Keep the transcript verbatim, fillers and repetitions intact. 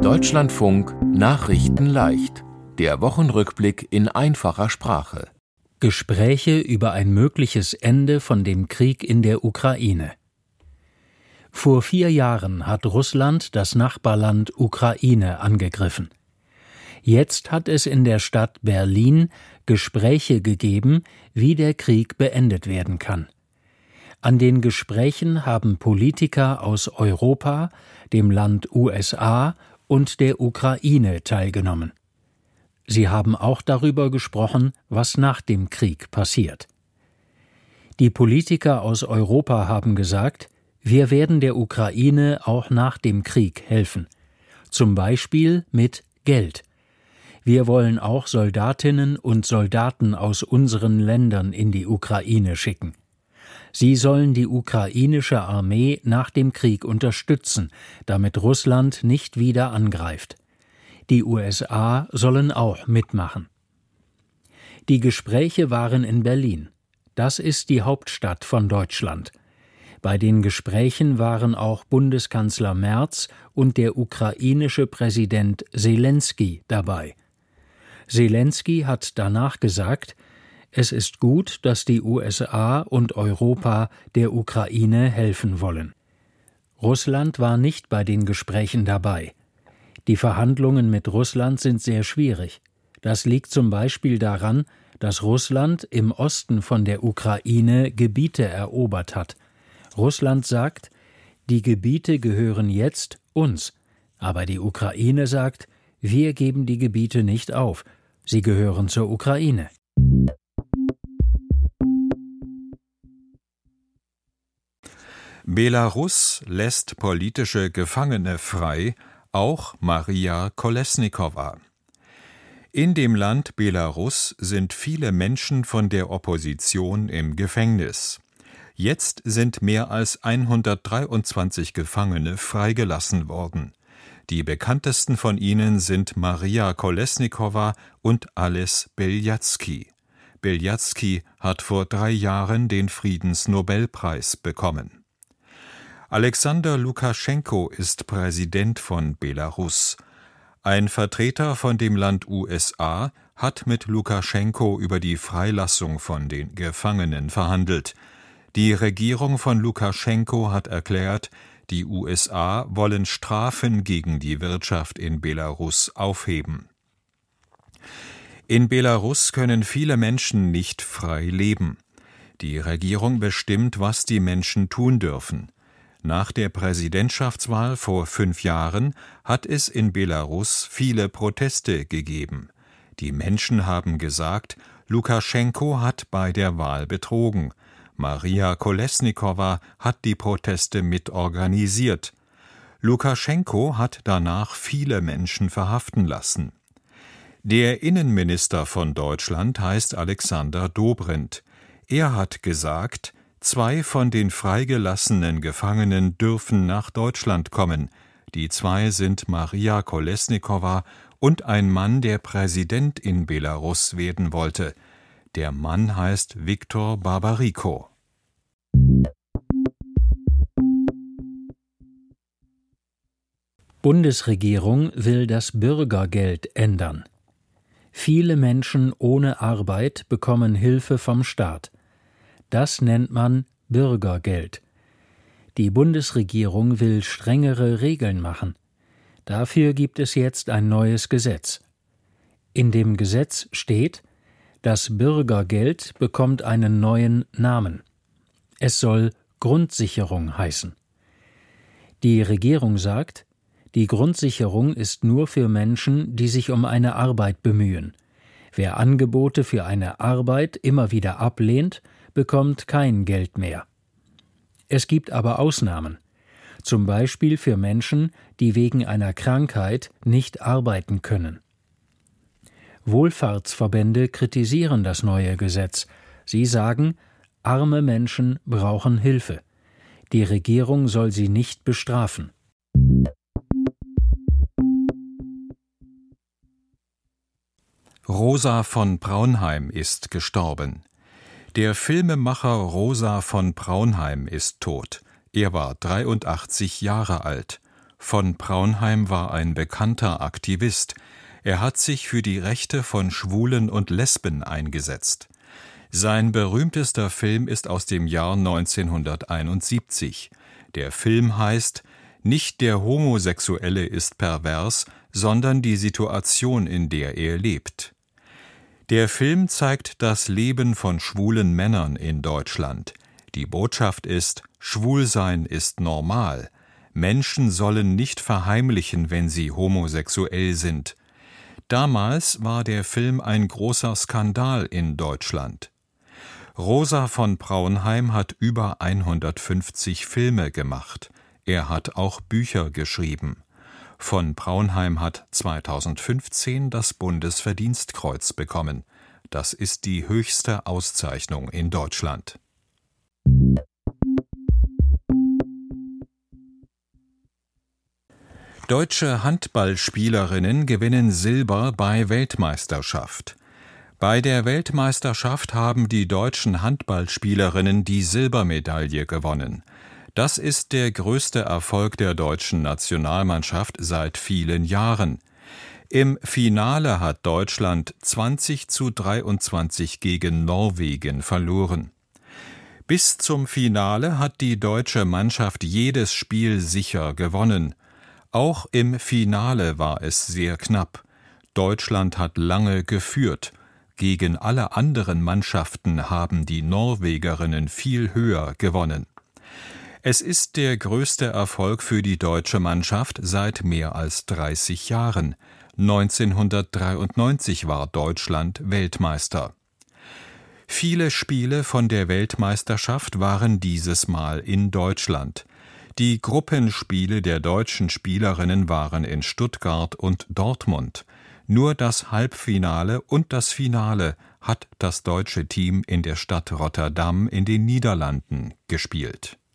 Deutschlandfunk Nachrichten leicht. Der Wochenrückblick in einfacher Sprache. Gespräche über ein mögliches Ende von dem Krieg in der Ukraine. Vor vier Jahren hat Russland das Nachbarland Ukraine angegriffen. Jetzt hat es in der Stadt Berlin Gespräche gegeben, wie der Krieg beendet werden kann. An den Gesprächen haben Politiker aus Europa, dem Land U S A und der Ukraine teilgenommen. Sie haben auch darüber gesprochen, was nach dem Krieg passiert. Die Politiker aus Europa haben gesagt, wir werden der Ukraine auch nach dem Krieg helfen, zum Beispiel mit Geld. Wir wollen auch Soldatinnen und Soldaten aus unseren Ländern in die Ukraine schicken. Sie sollen die ukrainische Armee nach dem Krieg unterstützen, damit Russland nicht wieder angreift. Die U S A sollen auch mitmachen. Die Gespräche waren in Berlin. Das ist die Hauptstadt von Deutschland. Bei den Gesprächen waren auch Bundeskanzler Merz und der ukrainische Präsident Selenskyj dabei. Selenskyj hat danach gesagt, es ist gut, dass die U S A und Europa der Ukraine helfen wollen. Russland war nicht bei den Gesprächen dabei. Die Verhandlungen mit Russland sind sehr schwierig. Das liegt zum Beispiel daran, dass Russland im Osten von der Ukraine Gebiete erobert hat. Russland sagt, die Gebiete gehören jetzt uns. Aber die Ukraine sagt, wir geben die Gebiete nicht auf. Sie gehören zur Ukraine. Belarus lässt politische Gefangene frei, auch Maria Kolesnikowa. In dem Land Belarus sind viele Menschen von der Opposition im Gefängnis. Jetzt sind mehr als hundertdreiundzwanzig Gefangene freigelassen worden. Die bekanntesten von ihnen sind Maria Kolesnikowa und Ales Beljatzki. Beljatzki hat vor drei Jahren den Friedensnobelpreis bekommen. Alexander Lukaschenko ist Präsident von Belarus. Ein Vertreter von dem Land U S A hat mit Lukaschenko über die Freilassung von den Gefangenen verhandelt. Die Regierung von Lukaschenko hat erklärt, die U S A wollen Strafen gegen die Wirtschaft in Belarus aufheben. In Belarus können viele Menschen nicht frei leben. Die Regierung bestimmt, was die Menschen tun dürfen. Nach der Präsidentschaftswahl vor fünf Jahren hat es in Belarus viele Proteste gegeben. Die Menschen haben gesagt, Lukaschenko hat bei der Wahl betrogen. Maria Kolesnikowa hat die Proteste mitorganisiert. Lukaschenko hat danach viele Menschen verhaften lassen. Der Innenminister von Deutschland heißt Alexander Dobrindt. Er hat gesagt, zwei von den freigelassenen Gefangenen dürfen nach Deutschland kommen. Die zwei sind Maria Kolesnikowa und ein Mann, der Präsident in Belarus werden wollte. Der Mann heißt Viktor Babariko. Bundesregierung will das Bürgergeld ändern. Viele Menschen ohne Arbeit bekommen Hilfe vom Staat. Das nennt man Bürgergeld. Die Bundesregierung will strengere Regeln machen. Dafür gibt es jetzt ein neues Gesetz. In dem Gesetz steht, das Bürgergeld bekommt einen neuen Namen. Es soll Grundsicherung heißen. Die Regierung sagt, die Grundsicherung ist nur für Menschen, die sich um eine Arbeit bemühen. Wer Angebote für eine Arbeit immer wieder ablehnt, bekommt kein Geld mehr. Es gibt aber Ausnahmen, zum Beispiel für Menschen, die wegen einer Krankheit nicht arbeiten können. Wohlfahrtsverbände kritisieren das neue Gesetz. Sie sagen, arme Menschen brauchen Hilfe. Die Regierung soll sie nicht bestrafen. Rosa von Braunheim ist gestorben. Der Filmemacher Rosa von Braunheim ist tot. Er war dreiundachtzig Jahre alt. Von Praunheim war ein bekannter Aktivist. Er hat sich für die Rechte von Schwulen und Lesben eingesetzt. Sein berühmtester Film ist aus dem Jahr neunzehnhunderteinundsiebzig. Der Film heißt »Nicht der Homosexuelle ist pervers, sondern die Situation, in der er lebt«. Der Film zeigt das Leben von schwulen Männern in Deutschland. Die Botschaft ist: Schwulsein ist normal. Menschen sollen nicht verheimlichen, wenn sie homosexuell sind. Damals war der Film ein großer Skandal in Deutschland. Rosa von Praunheim hat über hundertfünfzig Filme gemacht. Er hat auch Bücher geschrieben. Von Praunheim hat zweitausendfünfzehn das Bundesverdienstkreuz bekommen. Das ist die höchste Auszeichnung in Deutschland. Deutsche Handballspielerinnen gewinnen Silber bei Weltmeisterschaft. Bei der Weltmeisterschaft haben die deutschen Handballspielerinnen die Silbermedaille gewonnen. Das ist der größte Erfolg der deutschen Nationalmannschaft seit vielen Jahren. Im Finale hat Deutschland zwanzig zu dreiundzwanzig gegen Norwegen verloren. Bis zum Finale hat die deutsche Mannschaft jedes Spiel sicher gewonnen. Auch im Finale war es sehr knapp. Deutschland hat lange geführt. Gegen alle anderen Mannschaften haben die Norwegerinnen viel höher gewonnen. Es ist der größte Erfolg für die deutsche Mannschaft seit mehr als dreißig Jahren. neunzehnhundertdreiundneunzig war Deutschland Weltmeister. Viele Spiele von der Weltmeisterschaft waren dieses Mal in Deutschland. Die Gruppenspiele der deutschen Spielerinnen waren in Stuttgart und Dortmund. Nur das Halbfinale und das Finale hat das deutsche Team in der Stadt Rotterdam in den Niederlanden gespielt.